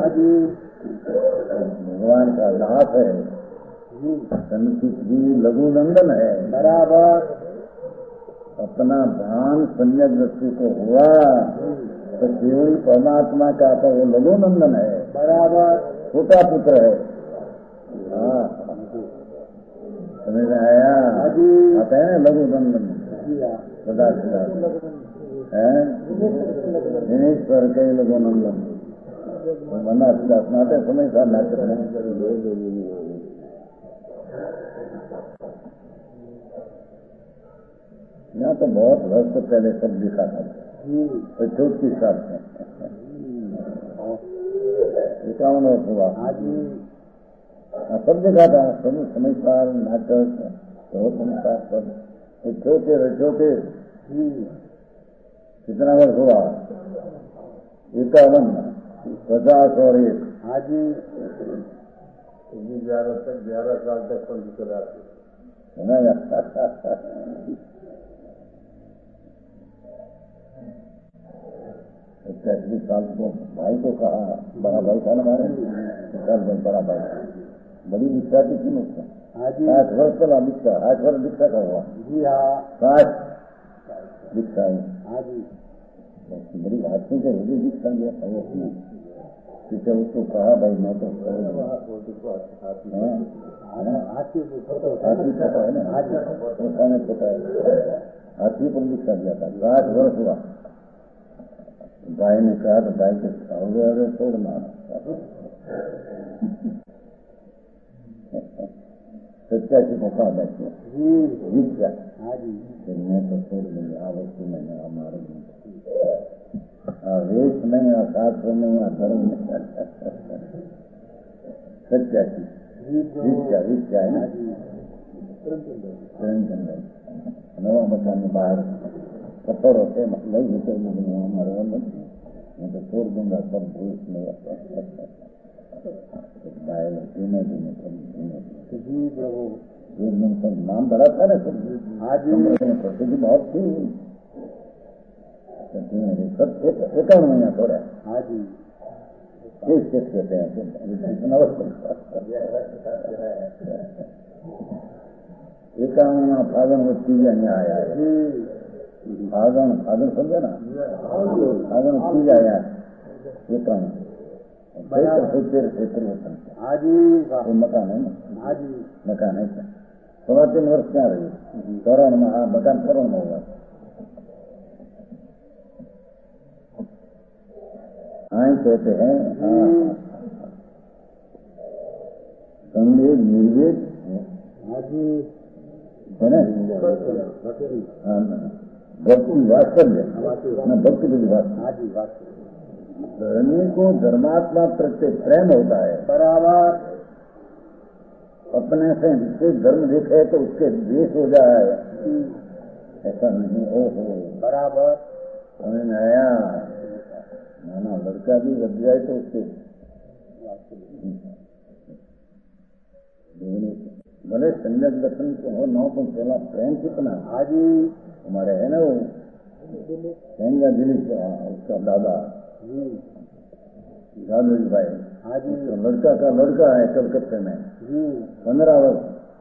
भगवान का दास है, संस्कृति लघु नंदन है। बराबर। अपना भान सम्यक दृष्टि को हुआ तो केवल परमात्मा का तो वो लघु नंदन है। बराबर। छोटा पुत्र है। हाँ, समझ में आया। आता है ना लघु नंदन सदा सदा है, दिनेश्वर के लघु नंदन मना नाटे समय का नाटक यहाँ तो बहुत वर्ष से पहले सब दिखा था, तो छोटी साल में 51 वर्ष हुआ। सब दिखा था, सब समझदार नाटक बहुत संस्कार सब छोटे छोटे। कितना वर्ष हुआ? 51, 50 और 1। 11 साल तक पंडित चला है ना। 20 साल को भाई को कहा, बड़ा भाई था ना हमारे, बड़ा भाई बड़ी दीक्षा थी थी मुझसे। 60 वर्ष चला दीक्षा, 8 वर्ष दीक्षा का हुआ। 60 दीक्षा है। बड़ी बात नहीं करेगी दीक्षा लिया था वो अपनी। पीछे उसको कहा भाई मैं तो हाथी छोटा है ना, खाने छोटा है, हाथी पर दीक्षा दिया था। 60 वर्ष हुआ। भाई ने कहा तो भाई के हो गया, अरे छोड़ना सच्चा की मौका बैठे जीत गया। फिर मैं तो छोड़ दूंगा, वस्तु मैंने हमारे वेश नहीं, शास्त्र नहीं, धर्म नहीं, सच्चा की विद्या है ना। नवा मकान बाहर कठोर होते नहीं होते हमारे मैं तो छोड़ दूंगा सब भूष में धीमे धीमे सब नाम बड़ा था ना सब। प्रसिद्धि बहुत थी। सब 51 महीना थोड़ा कहते हैं एकावन फागण वो तीजा यहाँ आया है। फागण फागण समझे ना, फागण तीजा आया एकावन क्षेत्र वो मकान है ना, मकान है क्या 3.25 वर्ष क्या रही करण में, हाँ मकान करण में होगा। हाँ कहते हैं संवेद निर्वेद है ना, भक्ति वात्सल्य न भक्ति की बात। धर्मी को धर्मात्मा प्रत्येक प्रेम होता है बराबर। अपने से जिससे धर्म दिखे तो उसके द्वेष हो जाए, ऐसा नहीं। ओहो बराबर समझ में आया। नाना लड़का भी लग जाए तो उसके भले संजय दर्शन को हो न तो पहला प्रेम कितना आजी हमारे है ना, वो संजय दिलीप उसका दादा जादू भाई तो लड़का का लड़का है कलकत्ते में 15 वर्ष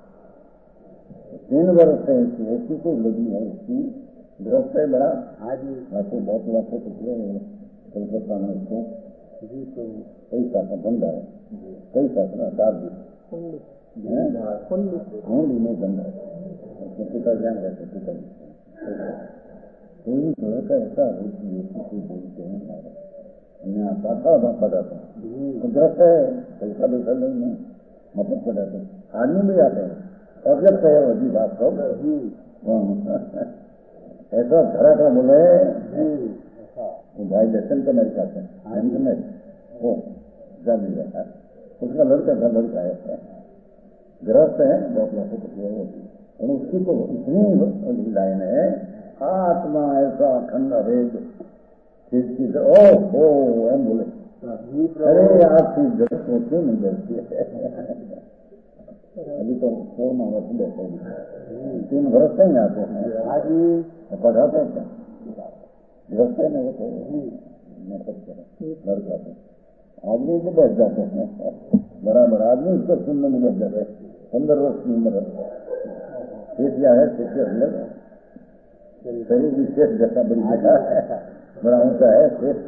3 वर्ष से ऐसी को लगी है उसकी गृहस्थ है बड़ा लाखों बहुत लाखों कलकत्ता में उसको कई शासन धंधा है, कई शासन आकार भी होंडी में धंधा है पिता ज्ञान रहते पिता कोई तरह का ऐसा होती है बोलते हैं यहाँ पाता पढ़ाता ग्रस्त है पैसा पैसा नहीं मतलब पढ़ाते आदमी भी आते हैं और जब कहे वही बात हो ऐसा धरा का बोले भाई दर्शन तो मेरे साथ है वो जान लिया उसका लड़का है गृहस्थ है बहुत लोगों को उसकी तो इतनी लाइन है आत्मा ऐसा अखंड अभेद ओहो एम बोले अरे आपकी जगत को क्यों नहीं करती है। अभी तो 16 वर्ष बैठे 3 वर्ष से ही आते हैं पढ़ाते हैं क्या गृहस्थ नहीं होते लड़का आदमी को बैठ जाते हैं बराबर आदमी उसको सुनने में बैठ जाते हैं 15 वर्ष की उम्र शेषिया है शेषिया अलग शरीर की शेष जैसा बड़ी जगह है बड़ा ऊंचा है शेष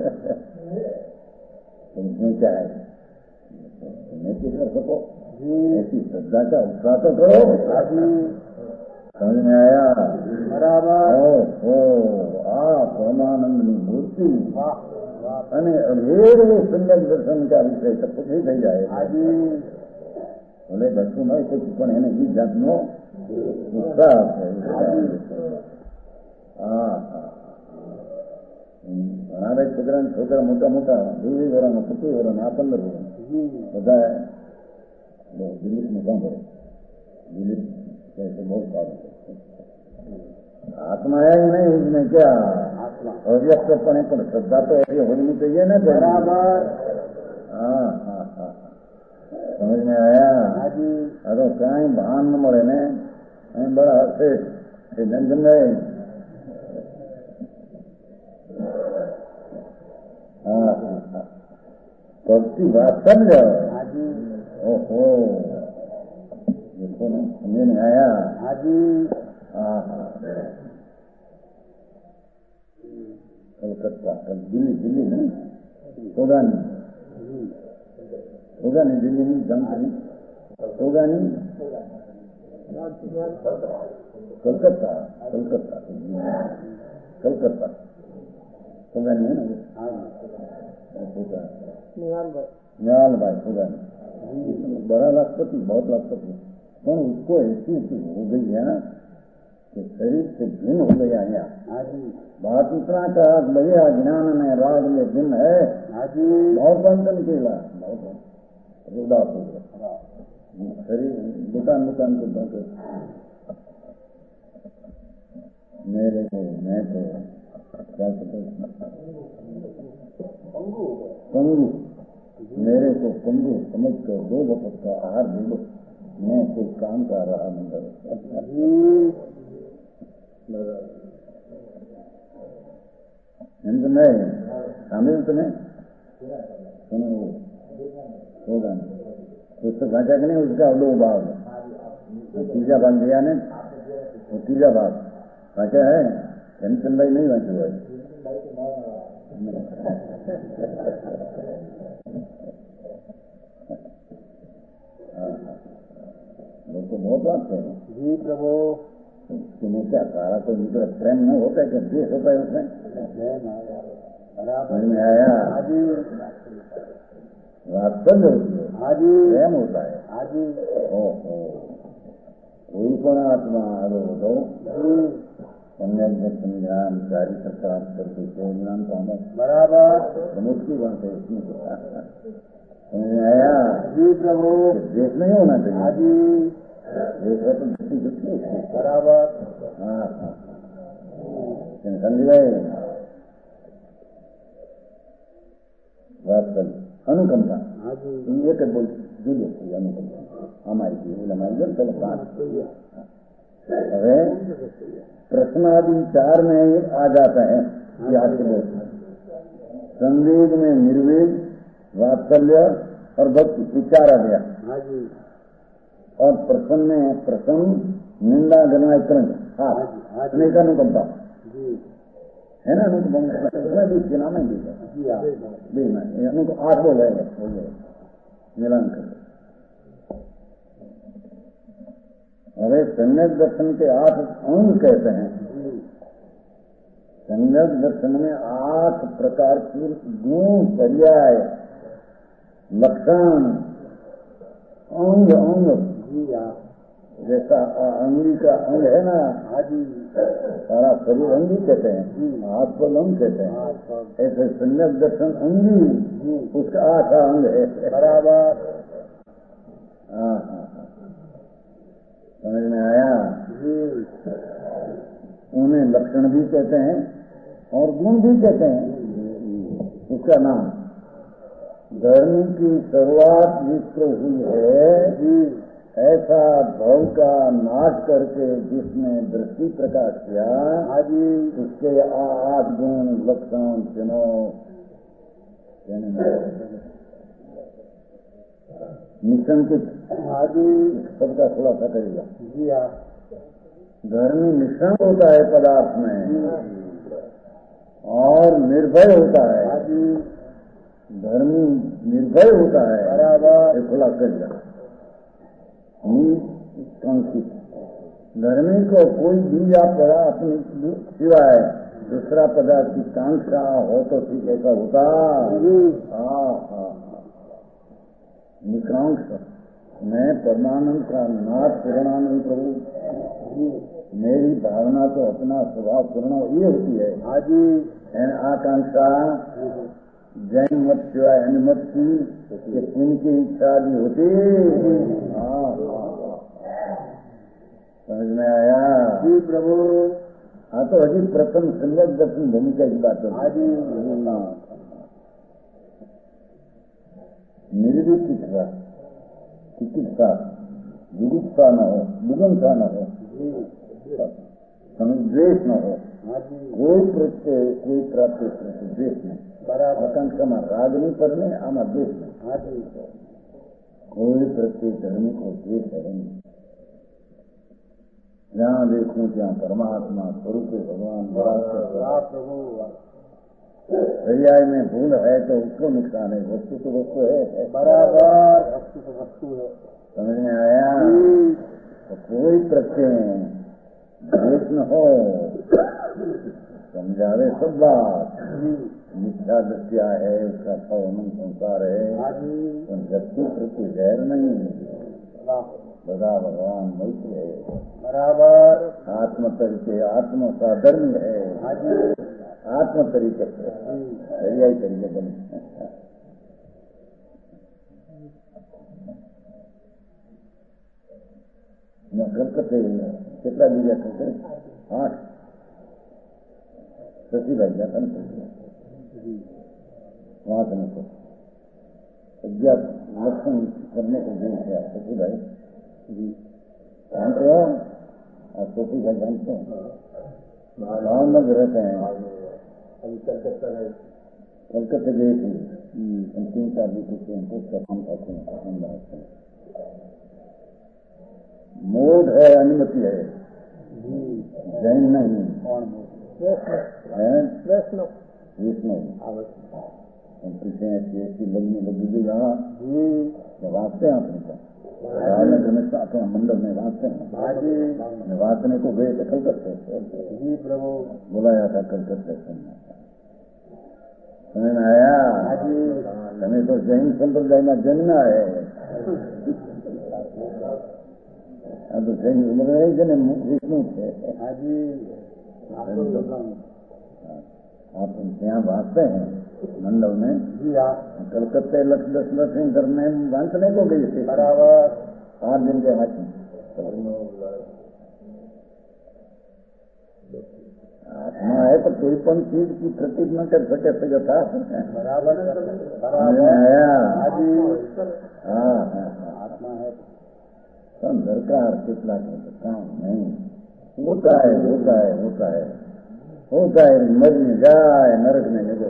उसमें क्या है नहीं कर सको ऐसी श्रद्धा का उत्साह तो करो समझ में आया बराबर। आप परमानंदनी मूर्ति અને અઢેર સંજ્ઞક દર્શન का વિષય તો પૂછી થઈ જાય ભલે કશું ન હોય પણ એને એ જાતનો ઉત્સાહ છે। ઘણા ભાઈ છોકરા મોટા મોટા 20 વર્ષનો 25 વર્ષનો આ 15 વર્ષ બધા દિલીપને સાંભળે દિલીપ બહુ સારું आत्मा है ही नहीं उसमें क्या अव्यक्तपणे पण श्रद्धा तो ऐसी होनी चाहिए ना बराबर। समझ में आया। अरे कहीं भान न मरे ने बड़ा हसे टेंशन नहीं। सबकी बात समझो। ओहो देखो ना समझ में आया। कलकत्ता दिल्ली नहीं होगा नहीं दिल्ली नहीं जानते नहीं होगा नहीं कलकत्ता होगा नहीं है ना निहाल भाई होगा नहीं बड़ा लाखपति बहुत लाखपति पर उसको ऐसी हो गई है कि शरीर से भिन्न हो गया यहाँ बात इतना का भैया ज्ञान में राग में भिन्न है बहुत बंधन केला बहुत उदास हो गया शरीर दुकान को धोखे मेरे को मैं तो क्या पंगु मेरे को पंगु समझ कर 2 वक्त का आहार दे दो मैं कोई काम कर रहा नहीं नहीं शामिल तो नहीं सुनो होगा नहीं उससे घाटा कि नहीं उसका 2 भाग तीजा बन गया ने तीजा भाग वांचा है चंदनभाई नहीं वांचो है लोग तो बहुत बात है जी प्रभु। तुम्हें क्या सारा तो मित्र प्रेम न होता है कि द्वेष होता है उसमें बराबर में आया हाजी वात्सल्य होती है हाजी प्रेम होता है हाजी ओहो कोई पण आत्मा आलो हो सम्यक दर्शन ज्ञान कार्य सरकार करके ज्ञान पाना बराबर प्रमुख की बात है इसमें समझ में आया जी प्रभु। देश नहीं होना चाहिए हाजी देश है तो दृष्टि दृष्टि बराबर हाँ हाँ समझ गए वात्सल्य अनुकंपा हाजी ये तो बोल जुड़े अनुकंपा हमारी हमारी चलो बात હવે प्रश्नादि 4 में आ जाता है याद के बोल संवेद में निर्वेद वात्सल्य और भक्ति विचार आ गया हाजी और प्रसन्न में प्रसन्न निंदा गणना क्रम अनेक अनुकंपा जी है ना अनुकंपा भी नाम भी जी हाँ उनको 8 बोल है मिलान कर अरे सम्यक दर्शन के 8 अंग कहते हैं सम्यक दर्शन में 8 प्रकार के गुण पर्याय लक्षण अंग अंग जी हाँ जैसा अंगुली का अंग है ना हाजी सारा शरीर अंगी कहते हैं हाथ को अंग कहते हैं ऐसे सम्यक दर्शन अंगी उसका 8 अंग है बराबर हाँ हाँ समझ में आया जी उन्हें लक्षण भी कहते हैं और गुण भी कहते हैं उसका नाम धर्म की शुरुआत जिसको हुई है ऐसा भव का नाश करके जिसने दृष्टि प्रकाश किया हाजी उसके 8 गुण लक्षण चिन्ह निशंकित हाजी सबका खुलासा करेगा जी हाँ धर्मी निशंक होता है पदार्थ में और निर्भय होता है हाजी धर्मी निर्भय होता है बराबर ये खुला करेगा निशंकित धर्मी को कोई बीजा पड़ा अपनी सिवाय दूसरा पदार्थ की कांक्षा हो तो ठीक ऐसा होता निकांक्ष मैं परमानंद का नाथ पूर्णानंद प्रभु मेरी भावना तो अपना स्वभाव पूर्ण ये होती है हाजी आकांक्षा जैन मत सिवाय अनुमत की कि इनकी इच्छा भी होती समझ में आया जी प्रभु। हाँ तो अभी प्रथम सम्यक दर्शन भूमिका की बात है हाजी निर्विचित्रा चिकित्सा विविधता न हो विगमता न हो द्वेष न हो हाजी कोई प्रत्यय कोई प्राप्ति प्रति द्वेष नहीं बराबर आकांक्षा में राग नहीं करने आमा द्वेष नहीं हाजी कोई प्रत्येक धर्म को द्वेष है नहीं जहाँ देखूं ત્યાં परमात्मा स्वरूप भगवान प्रभु पर्याय में भूल है तो उसको नुकसान है वस्तु तो वस्तु है बराबर वस्तु तो वस्तु है समझ में आया तो कोई प्रत्यय द्वेष न हो समझावे सब बात मिथ्या दृष्टिया है उसका फल संसार है व्यक्ति प्रति जहर नहीं बड़ा भगवान मैत्री है बराबर आत्म तरीके आत्म साधर्म है आत्म तरीके से सरिया तरीके बने कलकत्ते कितना बीजा करते 8 शशिभाई जाता ना वहां से मुझको अज्ञात लक्षण करने को दिन किया शशिभाई जानते हो आप शशिभाई जानते हो गाँव में रहते हैं अभी कलकत्ता है कलकत्ते गए थे 3-4 दिन से हमको काम करते हैं मोड है अनुमति है जैन नहीं कौन है, वैष्णव विष्णु। पीछे ऐसी लगने लगी थी यहाँ वास्ते हैं अपने को हमेशा अपना मंडल में वास्ते हैं, वासने को गए कल करते जी प्रभु बुलाया था कल करते समझ में आया। हमें तो जैन संप्रदाय में जन्म है, तो जैन उम्र जन विष्णु थे। आप यहाँ बांटते हैं मंडल में जी हाँ कलकत्ते लक्ष्य दर्शन करने बांटने को गई थी बराबर 8 दिन के हाथ आत्मा है तो कोई पण चीज की प्रतीत न कर सके तो यथार्थ बराबर आत्मा है सरकार कितना काम नहीं होता है मरने जाए नरक में निकल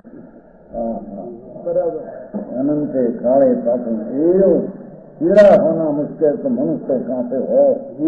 अनंत काले पापों एवं कीड़ा होना मुश्किल तो मनुष्य कहाँ से हो।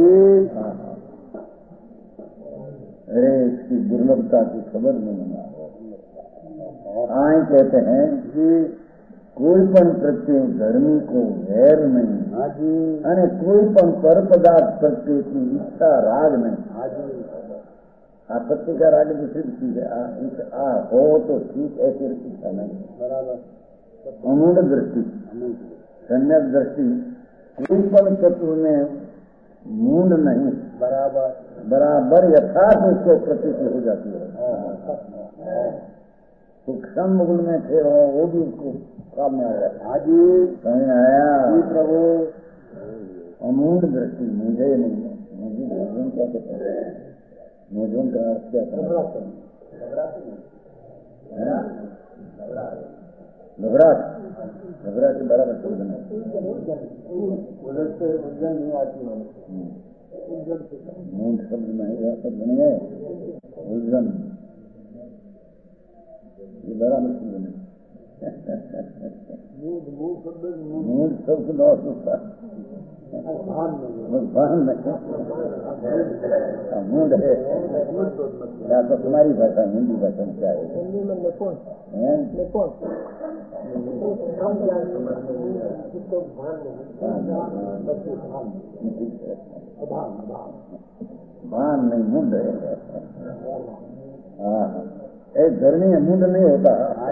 अरे इसकी दुर्लभता की खबर नहीं ना हो। आए कहते हैं कि कोई पण प्रत्यय धर्मी को वैर नहीं અને કોઈ પણ પર પદાર્થ પ્રત્યે की इच्छा राग नहीं। आपत्ति का राग दूसरी चीज है, हो तो ठीक ऐसी इच्छा नहीं। बराबर अमूढ़ दृष्टि सम्यक दृष्टि कोई पण तत्व में मूंड नहीं, बराबर यथार्थ उसको प्रतीत हो जाती है। सूक्ष्म मुगल में थे वो भी उसको काम में आया। समझ आया प्रभु। अमूढ़ दृष्टि मुझे नहीं, मुझे भोजन क्या कहते हैं, भोजन का अर्थ क्या था, घबराहट के बराबर शब्द नहीं मूढ़ शब्द नहीं शब्द नहीं है, उलझन ये बराबर शब्द नहीं। मूढ़ शब्द न होता भान नहीं, मूढ़ है या तो तुम्हारी भाषा हिंदी भाषा में क्या है, भान नहीं मूढ़ है। एक धर्मी है मूढ़ नहीं होता,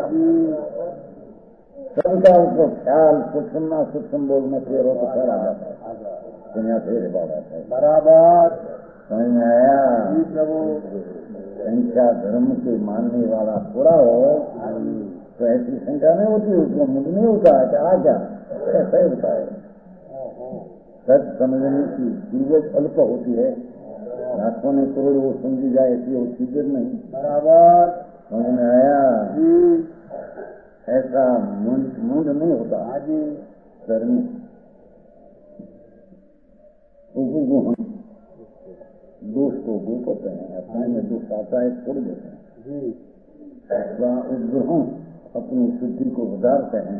सबका उसको ख्याल सूक्ष्म बोलने फिर हो तो ख्याल आ जाता है, दुनिया फिर बात आता है। बराबर समझ में आया प्रभु। संख्या धर्म के मानने वाला थोड़ा हो तो ऐसी संख्या नहीं होती, उसको मुझ नहीं होता है कि आ जा ऐसा ही होता है। सच समझने की चीजें अल्प होती है, लाखों ने करोड़ वो समझी जाए ऐसी वो चीजें नहीं। बराबर समझ में आया। ऐसा मूड नहीं होता धर्मी। दोष को गो कहते हैं, अपने में दोष आता है छोड़ देते हैं, उपग्रहों अपनी शुद्धि को सुधारते हैं।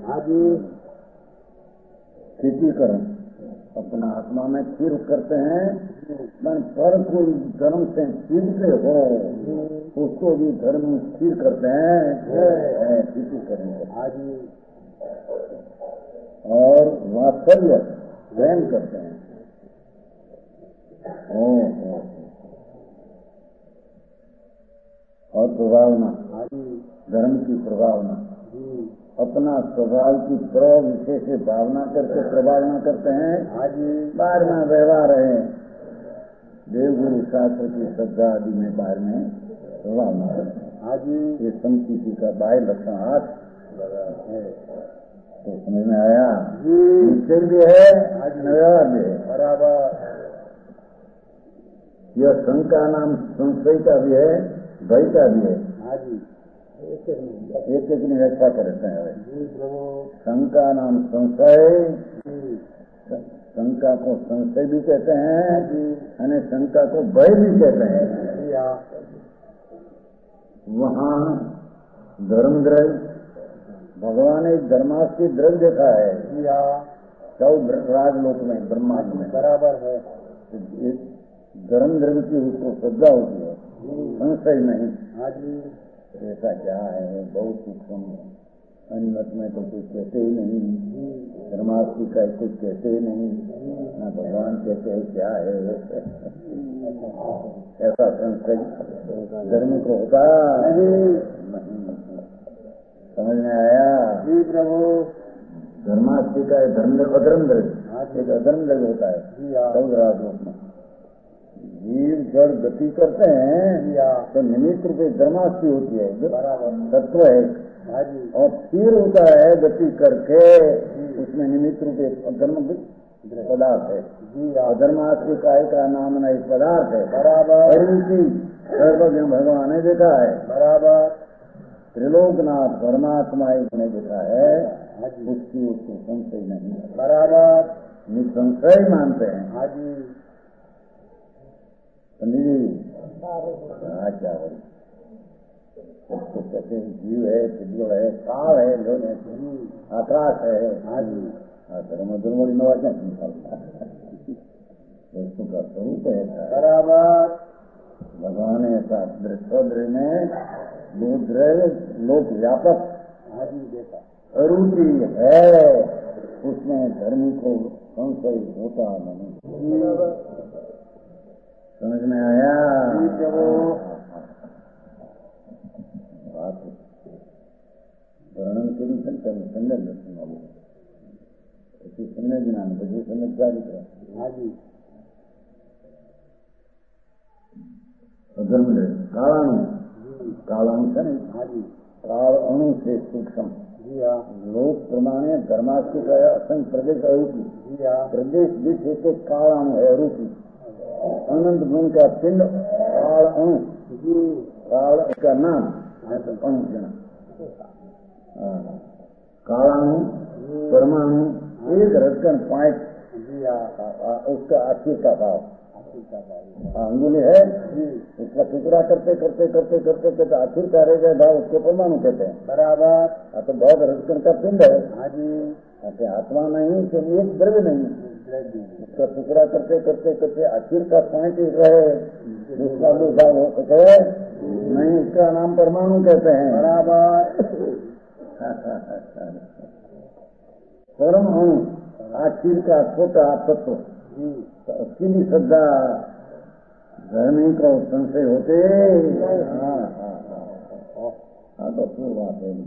स्थितिकरण अपना आत्मा में स्थिर करते हैं, पर कोई धर्म से चिढ़ते हो उसको भी धर्म स्थिर करते हैं, स्थितिकरण और वात्सल्य प्रेम करते हैं। और प्रभावना धर्म की प्रभावना अपना स्वभाव की विशेष भावना करके प्रभावना करते हैं। बाहर में व्यवहार है देवगुरु शास्त्र की श्रद्धा आदि में बाहर में प्रभावना करते हैं। ये संस्कृति का बाह्य लक्षण हाथ है तो समझ में आया। निश्चय भी है व्यवहार भी है बराबर। यह शंका नाम संशय का भी है, भय का भी है। एक एक व्याख्या करते हैं। शंका नाम संशय, शंका को संशय भी कहते हैं और शंका को भय भी कहते हैं। वहाँ धर्म द्रव्य भगवान ने धर्मास्ती द्रव्य देखा है 14 राजलोक में ब्रह्मांड में बराबर है। धर्म धर्म की उसको श्रद्धा होती है, संशय नहीं। हाँ जी। ऐसा क्या है, बहुत सूक्ष्म। अनिमत में तो कुछ कहते ही नहीं, धर्मास्ती का कुछ कहते ही नहीं, ना भगवान कहते हैं क्या है। ऐसा संशय धर्म को होता नहीं। समझ में आया? जी प्रभु। धर्मास्ती का है धर्म अधर्म धर्म, एक अधर्म धर्म होता है रूप में। जीव जड़ गति करते हैं तो निमित्त रूप धर्मास्ती होती है, तत्व है। और फिर होता है गति करके उसमें निमित्त रूप अधर्म पदार्थ है। अधर्मास्ती का नाम न एक पदार्थ है। बराबर सर्वज्ञ भगवान ने देखा है। बराबर त्रिलोकनाथ परमात्मा एक ने देखा है, उसकी उसको संशय नहीं। बराबर निसंशय मानते हैं। हाँ जी पंडित जी। क्या है सबको कहते हैं जीव है, चिद्र है, काल है, लोन है, आकाश है। हाँ जी। धर्म धर्म नवाचा वस्तु का स्वरूप है। बराबर भगवान ऐसा दृश्य में रुद्र लोक व्यापक अरूपी है, उसमें धर्म को संशय होता नहीं। समझ में आया? बात वर्णन के भी संज्ञा दर्शन वाले ऐसी संज्ञा ज्ञान बजे समझदार हाँ जी। अधर्म कालाणु से नहीं। हाँ जी। काल अणु से सूक्ष्म लोक प्रमाणे धर्मास्ती का असंख्य प्रदेश अरूपी प्रदेश विश्व के कालाणु है अरूपी अनंत गुण का पिंड काल अणु, काल का नाम अणु जन कालाणु परमाणु एक रटकन पाइप उसका आखिर का भाव अंगुली है, उसका टुकड़ा करते करते करते करते करते आखिर का रह गया भाव उसके परमाणु कहते हैं। बराबर तो बहुत रटकन का पिंड है। हाँ जी। आत्मा नहीं तो एक द्रव्य नहीं, उसका टुकड़ा करते करते करते आखिर का पॉइंट रहे, दूसरा दूसरा हो सके नहीं, उसका नाम परमाणु कहते हैं। बराबर परमाणु आखिर का छोटा तत्व उसकी भी श्रद्धा धर्मी को संशय होते। हाँ तो बात है।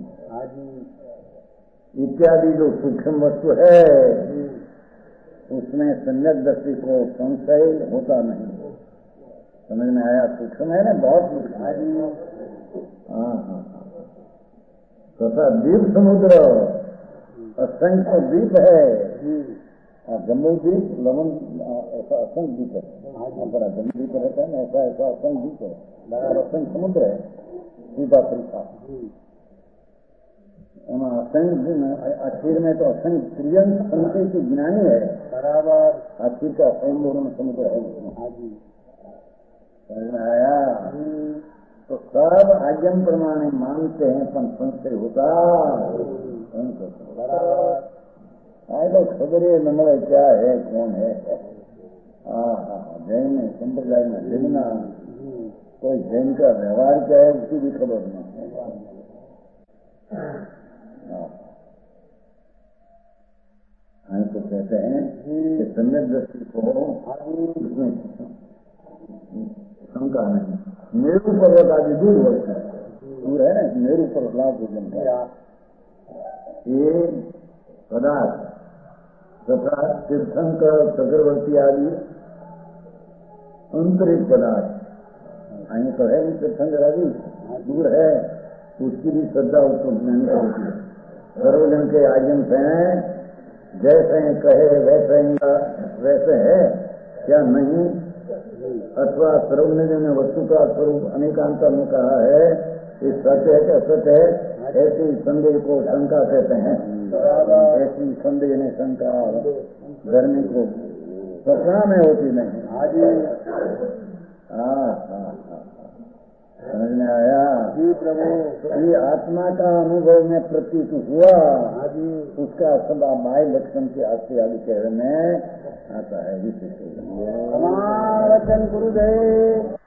इत्यादि जो सूक्ष्म वस्तु है उसमें सम्यक दृष्टि को संशय होता नहीं। समझ में आया? सूक्ष्म है ना, बहुत सूक्ष्म। हाँ तथा द्वीप समुद्र असंख्य द्वीप है। जम्बू द्वीप लवन ऐसा असंख्य द्वीप है। जम्बू द्वीप रहता है ना, ऐसा ऐसा असंख्य द्वीप है। बराबर असंख्य समुद्र है सीधा तरीका। आखिर में तो असंख्य त्रियन संख्या की ज्ञानी है। बराबर आखिर का असंख्य समुद्र है उसमें। समझ में आया? तो सब आज्ञम प्रमाणे मानते हैं पर संशय होता। बराबर तो खबर है नमले क्या है कौन है। जैन संप्रदाय में जैना कोई जैन का व्यवहार क्या है उसकी भी खबर नहीं। हम तो कहते हैं कि सम्यक दृष्टि को उसमें शंका नहीं। मेरू पर्वत आदि दूर है, मेरू पर्वत लाभ भोजन का ये पदार्थ तथा तीर्थंकर चक्रवर्ती आदि अंतरिक पदार्थ आए तो है तीर्थंकर आदि दूर है, उसकी भी श्रद्धा उसको ज्ञानी होती है। सर्वजन के आजम से जैसे कहे वैसे है क्या नहीं, अथवा सर्वजन ने वस्तु का स्वरूप अनेकांतर में कहा है, ये सत्य है क्या सत्य है, ऐसी संदेह को शंका कहते हैं। ऐसी संदेह ने शंका धर्मी को सपना में होती नहीं। समझ में आया? जी प्रभु। ये आत्मा का अनुभव में प्रतीत हुआ उसका सब माय लक्षण के आगे आगे कहने में आता है। विशेष वचन गुरुदेव।